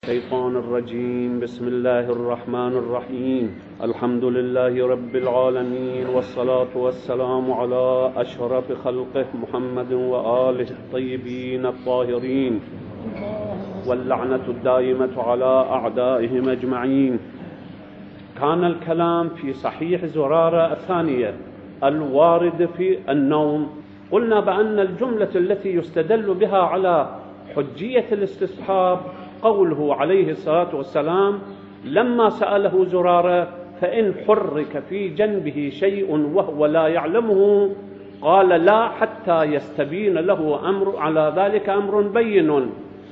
الشيطان الرجيم. بسم الله الرحمن الرحيم. الحمد لله رب العالمين، والصلاة والسلام على أشرف خلقه محمد وآله الطيبين الطاهرين، واللعنة الدائمة على أعدائهم أجمعين. كان الكلام في صحيح زرارة الثانية الوارد في النوم. قلنا بأن الجملة التي يستدل بها على حجية الاستصحاب قوله عليه الصلاة والسلام لما سأله زرارة: فإن حرك في جنبه شيء وهو لا يعلمه، قال: لا حتى يستبين له أمر على ذلك أمر بين،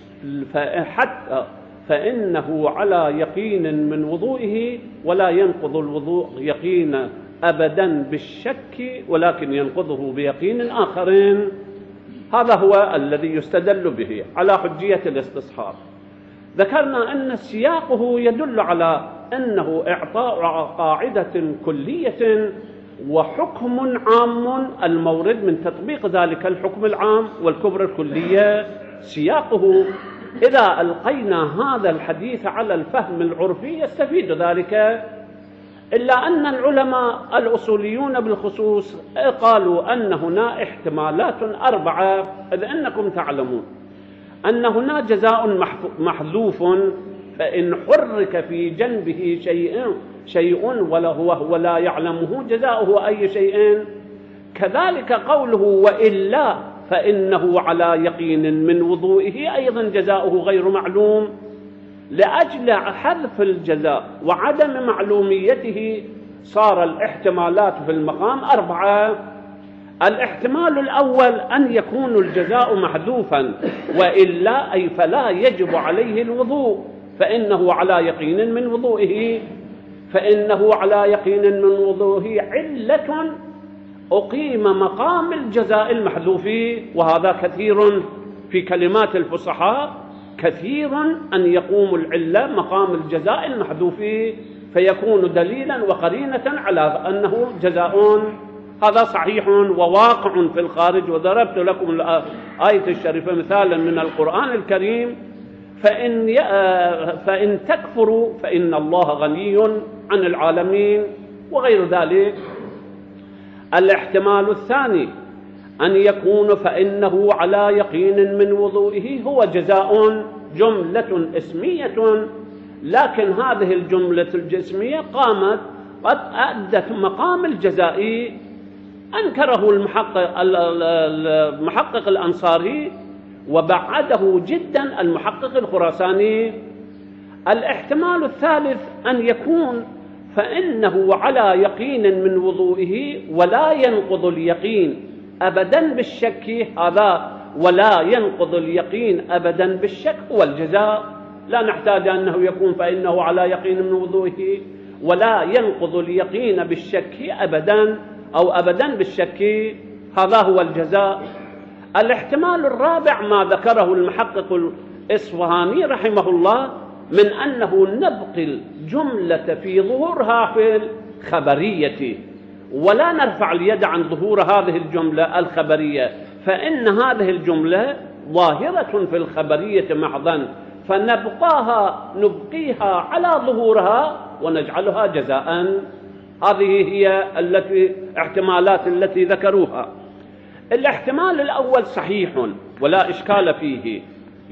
فإنه على يقين من وضوئه، ولا ينقض الوضوء يقين أبدا بالشك، ولكن ينقضه بيقين آخرين. هذا هو الذي يستدل به على حجية الاستصحاب. ذكرنا أن سياقه يدل على أنه إعطاء قاعدة كلية وحكم عام المورد من تطبيق ذلك الحكم العام والكبرى الكلية. سياقه إذا ألقينا هذا الحديث على الفهم العرفي يستفيد ذلك، إلا أن العلماء الأصوليون بالخصوص قالوا أن هنا احتمالات أربعة، إذ أنكم تعلمون أن هنا جزاء محذوف، فإن حرك في جنبه شيء وهو لا يعلمه جزاؤه أي شيء. كذلك قوله وإلا فإنه على يقين من وضوئه أيضا جزاؤه غير معلوم. لأجل حذف الجزاء وعدم معلوميته صار الاحتمالات في المقام أربعة. الاحتمال الأول أن يكون الجزاء محذوفا، وإلا أي فلا يجب عليه الوضوء، فإنه على يقين من وضوئه، فإنه على يقين من وضوئه علة أقيم مقام الجزاء المحذوف. وهذا كثير في كلمات الفصحاء، كثير أن يقوم العلة مقام الجزاء المحذوف، فيكون دليلا وقرينة على أنه جزاء. هذا صحيح وواقع في الخارج. وضربت لكم الآية الشريفة مثالا من القرآن الكريم: فإن تكفروا فإن الله غني عن العالمين، وغير ذلك. الاحتمال الثاني أن يكون فإنه على يقين من وضوئه هو جزاء، جملة اسمية، لكن هذه الجملة الجسمية قامت قد أدت مقام الجزاء. أنكره المحقق الأنصاري، وبعده جدا المحقق الخراساني. الاحتمال الثالث أن يكون فإنه على يقين من وضوئه ولا ينقض اليقين أبدا بالشك. هذا ولا ينقض اليقين أبدا بالشك هو الجزاء. لا نحتاج أنه يكون فإنه على يقين من وضوئه ولا ينقض اليقين بالشك أبدا، أو أبدا بالشك. هذا هو الجزاء. الاحتمال الرابع ما ذكره المحقق الإصفهاني رحمه الله من أنه نبقي الجملة في ظهورها في الخبرية، ولا نرفع اليد عن ظهور هذه الجملة الخبرية، فإن هذه الجملة ظاهرة في الخبرية محضا، نبقيها على ظهورها ونجعلها جزاء. هذه هي احتمالات التي ذكروها. الاحتمال الأول صحيح ولا إشكال فيه،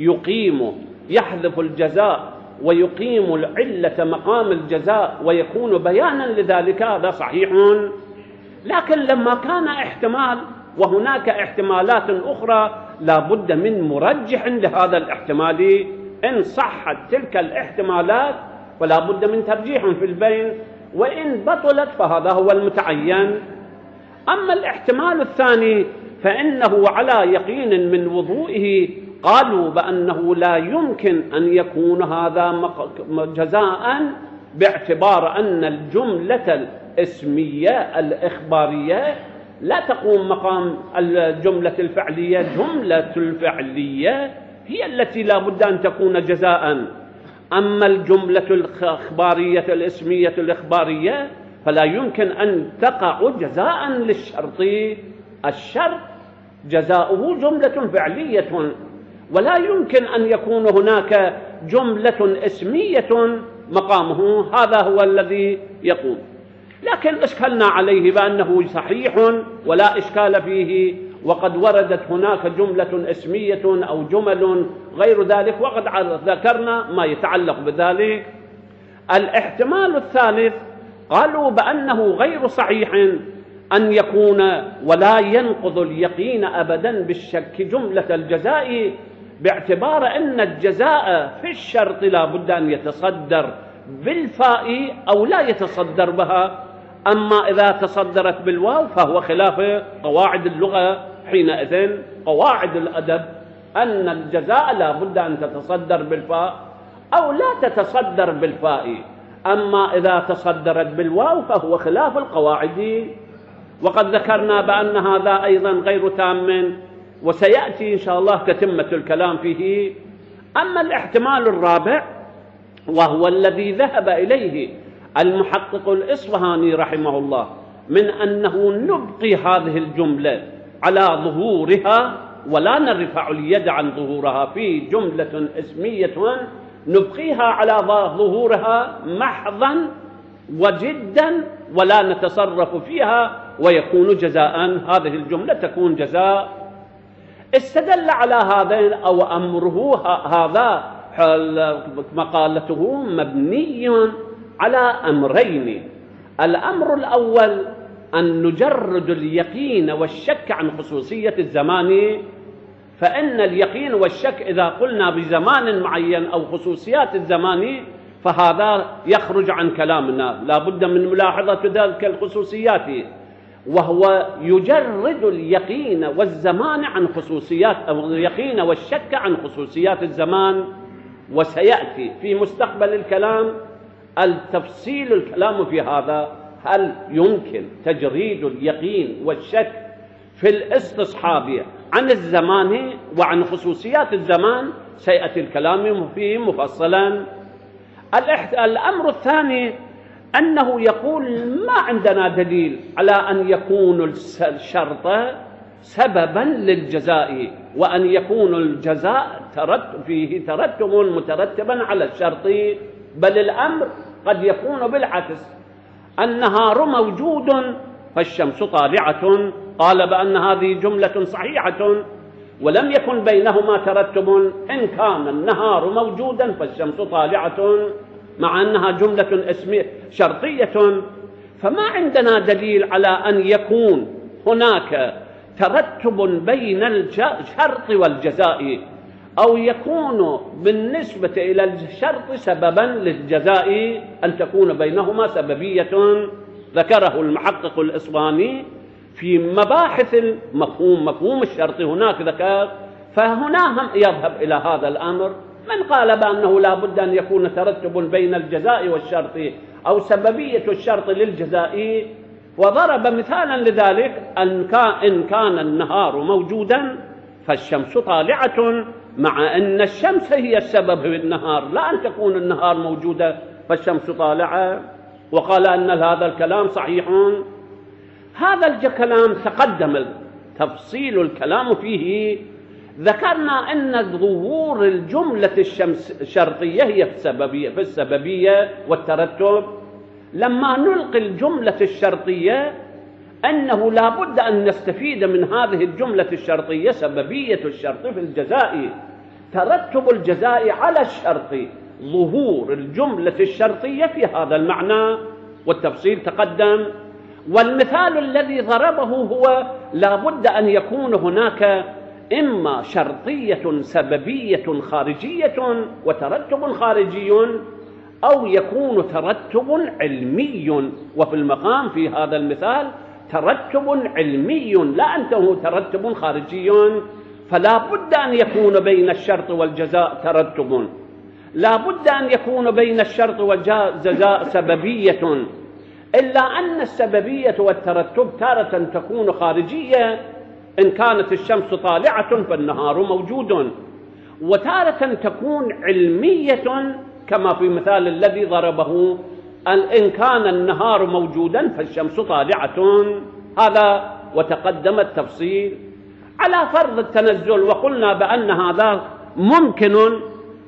يحذف الجزاء ويقيم العلة مقام الجزاء ويكون بيانا لذلك، هذا صحيح. لكن لما كان احتمال وهناك احتمالات أخرى لا بد من مرجح لهذا الاحتمال. إن صحت تلك الاحتمالات فلا بد من ترجيح في البين، وإن بطلت فهذا هو المتعين. أما الاحتمال الثاني فإنه على يقين من وضوئه، قالوا بأنه لا يمكن أن يكون هذا جزاء، باعتبار أن الجملة الاسمية الإخبارية لا تقوم مقام الجملة الفعلية. جملة الفعلية هي التي لا بد أن تكون جزاء. أما الجملة الإخبارية الاسمية الإخبارية فلا يمكن أن تقع جزاء للشرط. الشرط جزاؤه جملة فعلية، ولا يمكن أن يكون هناك جملة اسمية مقامه، هذا هو الذي يقوم. لكن أشكلنا عليه بأنه صحيح ولا إشكال فيه، وقد وردت هناك جملة اسمية أو جمل غير ذلك، وقد ذكرنا ما يتعلق بذلك. الاحتمال الثالث قالوا بأنه غير صحيح أن يكون ولا ينقض اليقين أبدا بالشك جملة الجزاء، باعتبار أن الجزاء في الشرط لا بد أن يتصدر بالفاء أو لا يتصدر بها. أما إذا تصدرت بالواو فهو خلاف قواعد اللغة، حينئذ قواعد الأدب أن الجزاء لا بد أن تتصدر بالفاء أو لا تتصدر بالفاء. أما إذا تصدرت بالواو فهو خلاف القواعد، وقد ذكرنا بأن هذا أيضا غير تام، وسيأتي إن شاء الله تتمة الكلام فيه. أما الاحتمال الرابع وهو الذي ذهب إليه المحقق الإصفهاني رحمه الله، من أنه نبقي هذه الجملة على ظهورها ولا نرفع اليد عن ظهورها في جملة اسمية، نبقيها على ظهورها محضا وجدا ولا نتصرف فيها ويكون جزاء، هذه الجملة تكون جزاء. استدل على هذين أو أمره هذا مقالته مبني على أمرين. الأمر الأول أن نجرد اليقين والشك عن خصوصية الزمان، فإن اليقين والشك إذا قلنا بزمان معين أو خصوصيات الزمان فهذا يخرج عن كلامنا، لا بد من ملاحظة ذلك الخصوصيات، وهو يجرد اليقين والزمان عن خصوصيات، أو اليقين والشك عن خصوصيات الزمان. وسيأتي في مستقبل الكلام التفصيل الكلام في هذا، هل يمكن تجريد اليقين والشك في الاستصحاب عن الزمان وعن خصوصيات الزمان، سيأتي الكلام فيه مفصلا. الأمر الثاني أنه يقول ما عندنا دليل على أن يكون الشرط سببا للجزاء، وأن يكون الجزاء فيه ترتب مترتبا على الشرط، بل الأمر قد يكون بالعكس، النهار موجود فالشمس طالعة. قال بأن هذه جملة صحيحة ولم يكن بينهما ترتب، إن كان النهار موجودا فالشمس طالعة، مع أنها جملة اسمية شرطية. فما عندنا دليل على أن يكون هناك ترتب بين الشرط والجزاء، أو يكون بالنسبة إلى الشرط سببا للجزاء، أن تكون بينهما سببية. ذكره المحقق الإصفهاني في مباحث المفهوم، مفهوم الشرط هناك ذكر، فهنا هم يذهب إلى هذا الأمر. من قال بأنه لا بد أن يكون ترتب بين الجزاء والشرط أو سببية الشرط للجزاء، وضرب مثالا لذلك إن كان النهار موجودا فالشمس طالعة، مع أن الشمس هي السبب في النهار، لا أن تكون النهار موجودة فالشمس طالعة. وقال أن هذا الكلام صحيح. هذا الكلام تقدم تفصيل الكلام فيه. ذكرنا أن ظهور الجملة الشرطية هي في السببية والترتب. لما نلقي الجملة الشرطية أنه لا بد أن نستفيد من هذه الجملة الشرطية سببية الشرط في الجزاء، ترتب الجزاء على الشرط، ظهور الجملة الشرطية في هذا المعنى، والتفصيل تقدم. والمثال الذي ضربه هو لا بد أن يكون هناك إما شرطية سببية خارجية وترتب خارجي، أو يكون ترتب علمي، وفي المقام في هذا المثال ترتب علمي لا أنه ترتب خارجي. فلا بد أن يكون بين الشرط والجزاء ترتب، لا بد أن يكون بين الشرط والجزاء سببية، إلا أن السببية والترتب تارة تكون خارجية، إن كانت الشمس طالعة فالنهار موجود، وتارة تكون علمية كما في المثال الذي ضربه، إن كان النهار موجودا فالشمس طالعة. هذا وتقدم التفصيل على فرض التنزل، وقلنا بأن هذا ممكن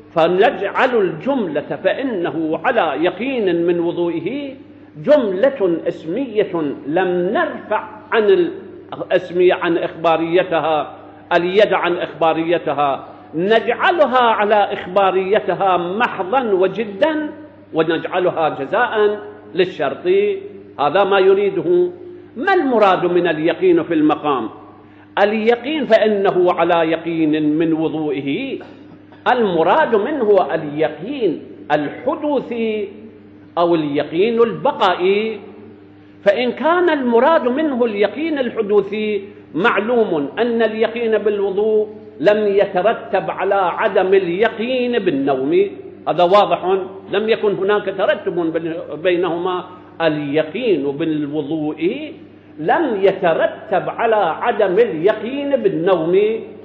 فنجعل الجملة فإنه على يقين من وضوئه جملة اسمية لم نرفع عن الاسمية عن إخباريتها، اليد عن إخباريتها، نجعلها على إخباريتها محضا وجدا، ونجعلها جزاء للشرط. هذا ما يريده. ما المراد من اليقين في المقام؟ اليقين فإنه على يقين من وضوئه، المراد منه اليقين الحدوثي أو اليقين البقائي. فإن كان المراد منه اليقين الحدوثي، معلوم أن اليقين بالوضوء لم يترتب على عدم اليقين بالنوم، هذا واضح، لم يكن هناك ترتب بينهما. اليقين بالوضوء لم يترتب على عدم اليقين بالنوم.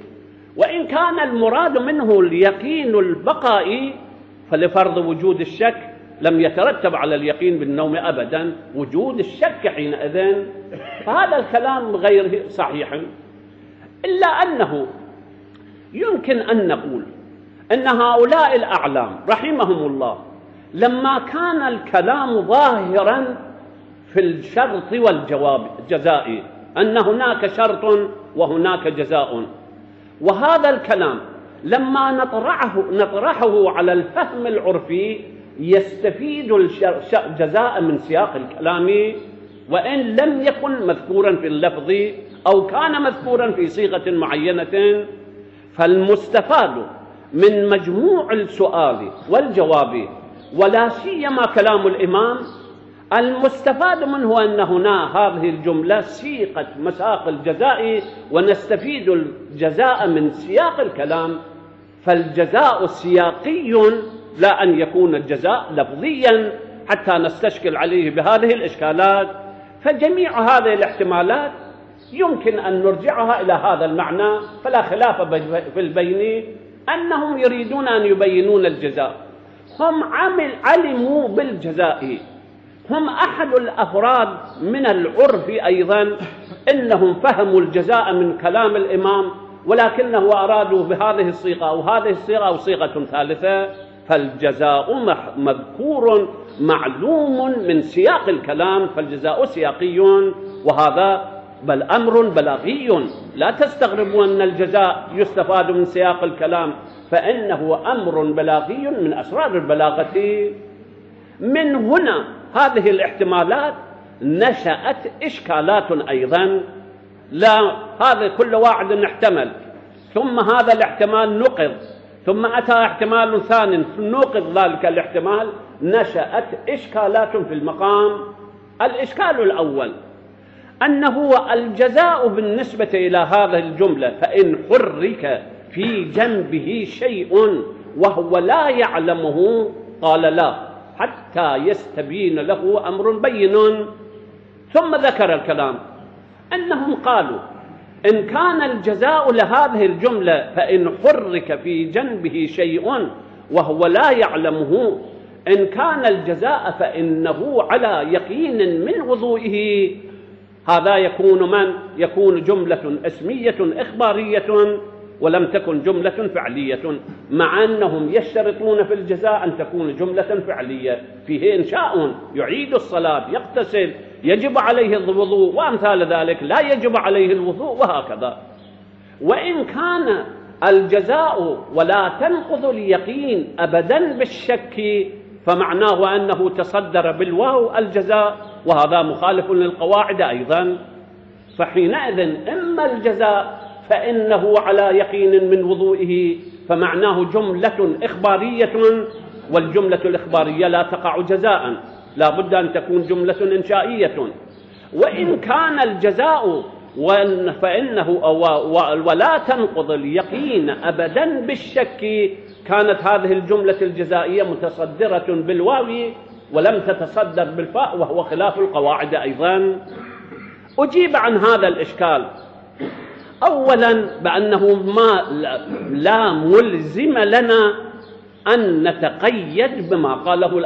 وإن كان المراد منه اليقين البقائي، فلفرض وجود الشك لم يترتب على اليقين بالنوم أبدا وجود الشك حينئذ، فهذا الكلام غير صحيح. إلا أنه يمكن أن نقول أن هؤلاء الأعلام رحمهم الله لما كان الكلام ظاهرا في الشرط والجواب الجزائي أن هناك شرط وهناك جزاء، وهذا الكلام لما نطرحه على الفهم العرفي يستفيد الجزاء من سياق الكلام، وإن لم يكن مذكورا في اللفظ أو كان مذكورا في صيغة معينة. فالمستفاد من مجموع السؤال والجواب ولا سيما كلام الإمام، المستفاد منه أن هنا هذه الجملة سيقت مساق الجزاء، ونستفيد الجزاء من سياق الكلام. فالجزاء سياقي لا أن يكون الجزاء لفظيا حتى نستشكل عليه بهذه الإشكالات. فجميع هذه الاحتمالات يمكن أن نرجعها إلى هذا المعنى، فلا خلاف في البين أنهم يريدون أن يبينون الجزاء. هم علموا بالجزاء، هم أحد الأفراد من العرف أيضا إنهم فهموا الجزاء من كلام الإمام، ولكنه أرادوا بهذه الصيغة أو هذه الصيغة أو صيغة ثالثة. فالجزاء مذكور معلوم من سياق الكلام، فالجزاء سياقي، وهذا بل أمر بلاغي. لا تستغربوا أن الجزاء يستفاد من سياق الكلام، فإنه أمر بلاغي من أسرار البلاغة. من هنا هذه الاحتمالات نشأت إشكالات أيضا. لا، هذا كل واحد احتمل، ثم هذا الاحتمال نقض، ثم أتى احتمال ثاني نقض ذلك الاحتمال، نشأت إشكالات في المقام. الإشكال الأول أنه الجزاء بالنسبة إلى هذه الجملة فإن حرك في جنبه شيء وهو لا يعلمه، قال لا حتى يستبين له أمر بين. ثم ذكر الكلام أنهم قالوا إن كان الجزاء لهذه الجملة فإن حرك في جنبه شيء وهو لا يعلمه، إن كان الجزاء فإنه على يقين من وضوئه، هذا يكون جملة اسمية إخبارية ولم تكن جملة فعلية، مع أنهم يشترطون في الجزاء أن تكون جملة فعلية فيه إنشاء، يعيد الصلاة، يغتسل، يجب عليه الوضوء وأمثال ذلك، لا يجب عليه الوضوء، وهكذا. وإن كان الجزاء ولا تنقض اليقين أبدا بالشك، فمعناه أنه تصدر بالواو الجزاء، وهذا مخالف للقواعد أيضا. فحينئذ إما الجزاء فإنه على يقين من وضوئه، فمعناه جملة إخبارية، والجملة الإخبارية لا تقع جزاء، لا بد أن تكون جملة إنشائية. وإن كان الجزاء فإنه ولا تنقض اليقين أبدا بالشك، كانت هذه الجملة الجزائية متصدرة بالواو ولم تتصدر بالفاء، وهو خلاف القواعد أيضا. أجيب عن هذا الإشكال أولا بأنه لا ملزم لنا أن نتقيد بما قاله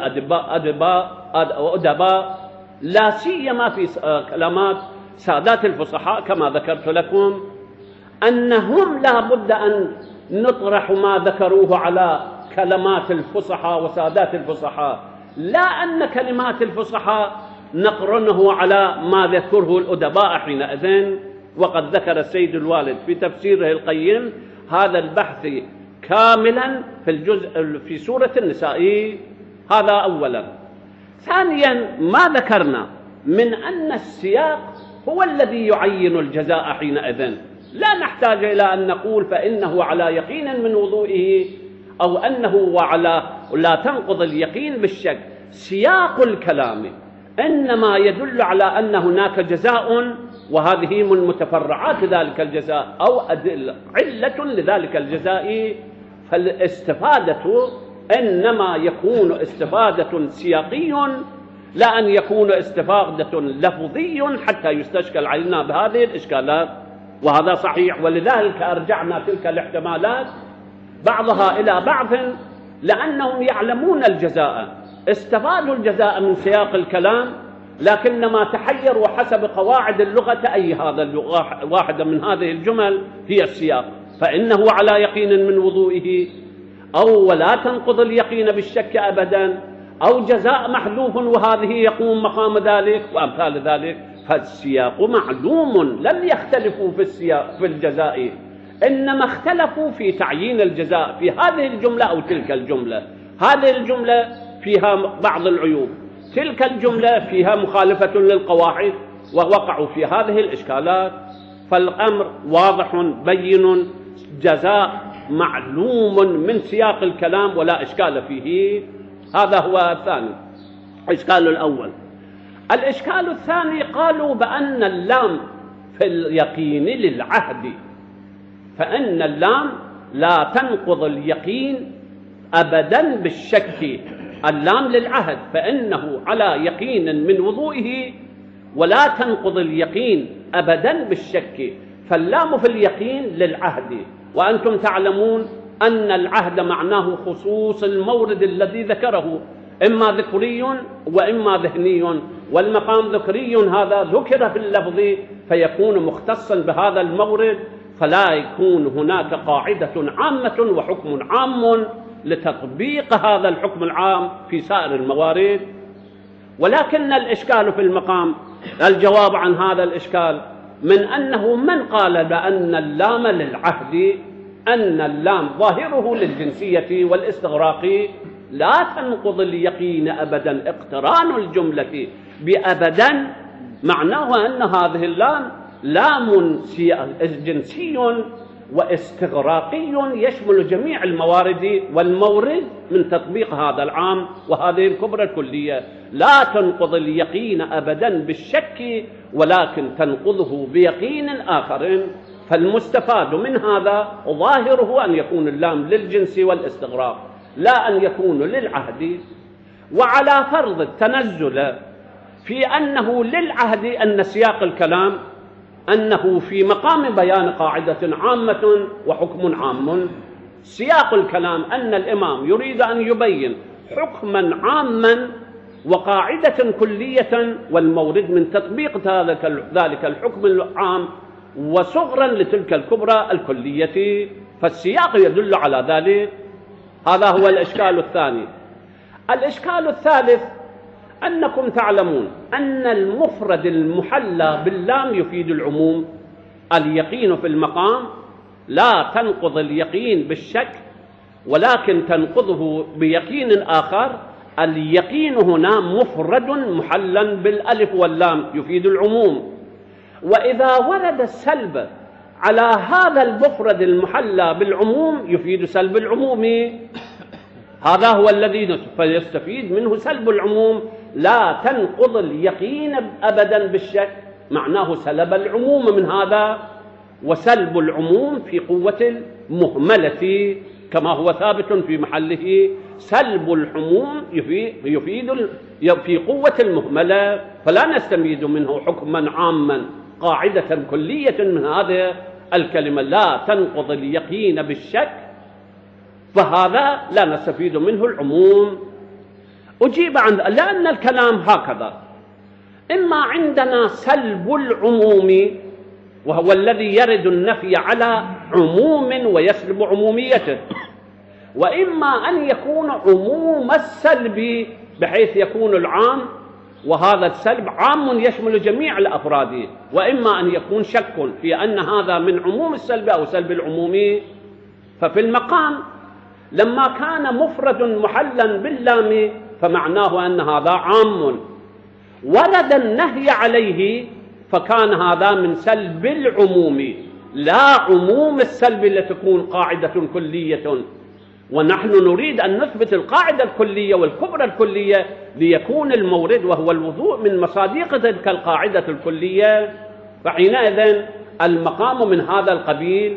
الأدباء، لا سيما في كلمات سادات الفصحاء كما ذكرت لكم، أنهم لا بد أن نطرح ما ذكروه على كلمات الفصحاء وسادات الفصحاء، لا أن كلمات الفصحاء نقرنه على ما يذكره الأدباء حينئذ. وقد ذكر السيد الوالد في تفسيره القيم هذا البحث كاملا في الجزء في سورة النساء. هذا أولا. ثانيا، ما ذكرنا من أن السياق هو الذي يعين الجزاء حينئذ، لا نحتاج إلى أن نقول فإنه على يقين من وضوئه أو أنه لا تنقض اليقين بالشك. سياق الكلام إنما يدل على أن هناك جزاء، وهذه من متفرعات ذلك الجزاء أو علة لذلك الجزاء. فالاستفادة إنما يكون استفادة سياقي، لا أن يكون استفادة لفظي حتى يستشكل علينا بهذه الإشكالات. وهذا صحيح، ولذلك أرجعنا تلك الاحتمالات بعضها إلى بعض، لأنهم يعلمون الجزاء، استفادوا الجزاء من سياق الكلام، لكنما تحيروا حسب قواعد اللغة أي هذا واحدة من هذه الجمل هي السياق. فإنه على يقين من وضوئه، أو ولا تنقض اليقين بالشك أبدا، أو جزاء محذوف وهذه يقوم مقام ذلك، وأمثال ذلك. فالسياق معلوم، لم يختلفوا في السياق في الجزاء، إنما اختلفوا في تعيين الجزاء في هذه الجملة أو تلك الجملة. هذه الجملة فيها بعض العيوب، تلك الجملة فيها مخالفة للقواعد، ووقعوا في هذه الإشكالات. فالأمر واضح بين، جزاء معلوم من سياق الكلام ولا إشكال فيه. هذا هو الثاني، الإشكال الأول. الإشكال الثاني قالوا بأن اللام في اليقين للعهد، فإن اللام لا تنقض اليقين أبدا بالشك. اللام للعهد، فإنه على يقين من وضوئه، ولا تنقض اليقين أبدا بالشك. فاللام في اليقين للعهد، وأنتم تعلمون أن العهد معناه خصوص المورد الذي ذكره، إما ذكري وإما ذهني، والمقام ذكري هذا ذكر في اللفظ فيكون مختصا بهذا المورد، فلا يكون هناك قاعدة عامة وحكم عام لتطبيق هذا الحكم العام في سائر الموارد. ولكن الإشكال في المقام، الجواب عن هذا الإشكال من أنه من قال بأن اللام للعهد، أن اللام ظاهره للجنسية والاستغراق، لا تنقض اليقين أبدا. اقتران الجملة بأبدا معناه أن هذه اللام لام جنسي واستغراقي يشمل جميع الموارد والمورد من تطبيق هذا العام وهذه الكبرى الكلية. لا تنقض اليقين أبدا بالشك، ولكن تنقضه بيقين آخر. فالمستفاد من هذا ظاهره أن يكون اللام للجنس والاستغراق، لا أن يكون للعهد. وعلى فرض التنزل في أنه للعهد، أن سياق الكلام أنه في مقام بيان قاعدة عامة وحكم عام. سياق الكلام أن الإمام يريد أن يبين حكما عاما وقاعدة كلية، والمورد من تطبيق ذلك الحكم العام وصغرا لتلك الكبرى الكلية، فالسياق يدل على ذلك. هذا هو الإشكال الثاني. الإشكال الثالث أنكم تعلمون أن المفرد المحلى باللام يفيد العموم. اليقين في المقام لا تنقض اليقين بالشك، ولكن تنقضه بيقين آخر. اليقين هنا مفرد محلا بالألف واللام يفيد العموم، وإذا ورد السلب على هذا المفرد المحلى بالعموم يفيد سلب العموم. هذا هو الذي فيستفيد منه سلب العموم. لا تنقض اليقين أبدا بالشك معناه سلب العموم من هذا، وسلب العموم في قوة المهملة كما هو ثابت في محله. سلب العموم يفيد في قوة المهملة، فلا نستميد منه حكما عاما قاعدة كلية من هذه الكلمة لا تنقض اليقين بالشك، فهذا لا نستفيد منه العموم. أجيب عن لأن الكلام هكذا، إما عندنا سلب العموم وهو الذي يرد النفي على عموم ويسلب عموميته، وإما أن يكون عموم السلب بحيث يكون العام وهذا السلب عام يشمل جميع الأفراد، وإما أن يكون شك في أن هذا من عموم السلب أو سلب العمومي. ففي المقام لما كان مفرد محلا باللام فمعناه أن هذا عام، ورد النهي عليه فكان هذا من سلب العموم لا عموم السلب لتكون قاعدة كلية. ونحن نريد أن نثبت القاعدة الكلية والكبرى الكلية ليكون المورد وهو الوضوء من مصادق تلك القاعدة الكلية، فحينئذ المقام من هذا القبيل.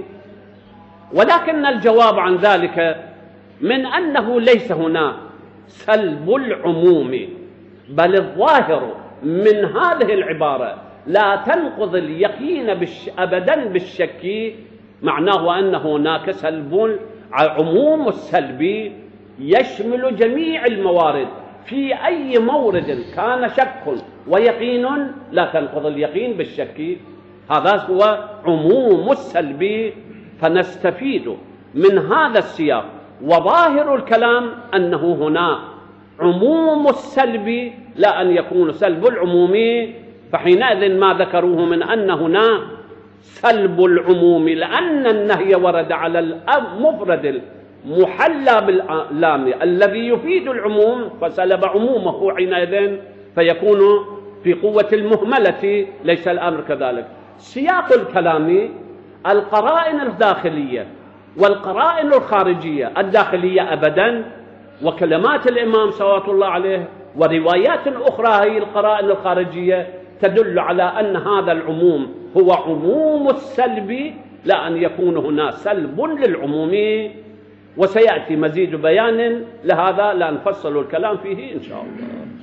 ولكن الجواب عن ذلك من أنه ليس هنا سلب العموم، بل الظاهر من هذه العبارة لا تنقض اليقين أبدا بالشك، معناه أن هناك سلب عموم السلب يشمل جميع الموارد، في أي مورد كان شك ويقين لا تنقض اليقين بالشك، هذا هو عموم السلب. فنستفيد من هذا السياق وظاهر الكلام أنه هنا عموم السلب لا أن يكون سلب العموم، فحينئذ ما ذكروه من أن هنا سلب العموم لأن النهي ورد على المفرد المحلى باللام الذي يفيد العموم فسلب عمومه، حينئذ فيكون في قوة المهملة، ليس الأمر كذلك. سياق الكلام القرائن الداخلية والقرائن الخارجية، الداخلية أبدا وكلمات الإمام صلوات الله عليه وروايات أخرى هي القرائن الخارجية تدل على أن هذا العموم هو عموم السلب لا أن يكون هنا سلب للعموم. وسيأتي مزيد بيان لهذا لا نفصل الكلام فيه إن شاء الله.